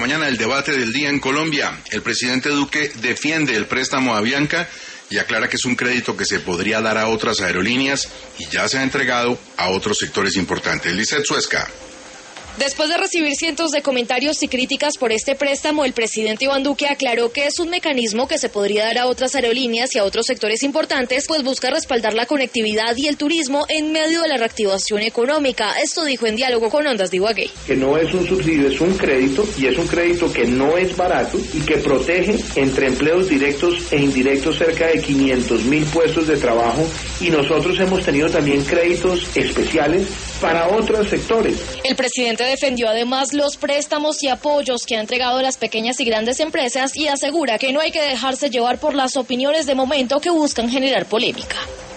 Mañana el debate del día en Colombia. El presidente Duque defiende el préstamo a Avianca y aclara que es un crédito que se podría dar a otras aerolíneas y ya se ha entregado a otros sectores importantes. Lizeth Suezca. Después de recibir cientos de comentarios y críticas por este préstamo, el presidente Iván Duque aclaró que es un mecanismo que se podría dar a otras aerolíneas y a otros sectores importantes, pues busca respaldar la conectividad y el turismo en medio de la reactivación económica. Esto dijo en diálogo con Ondas de Ibagué. Que no es un subsidio, es un crédito, y es un crédito que no es barato y que protege entre empleos directos e indirectos cerca de 500.000 puestos de trabajo, y nosotros hemos tenido también créditos especiales para otros sectores. El presidente defendió además los préstamos y apoyos que ha entregado a las pequeñas y grandes empresas y asegura que no hay que dejarse llevar por las opiniones de momento que buscan generar polémica.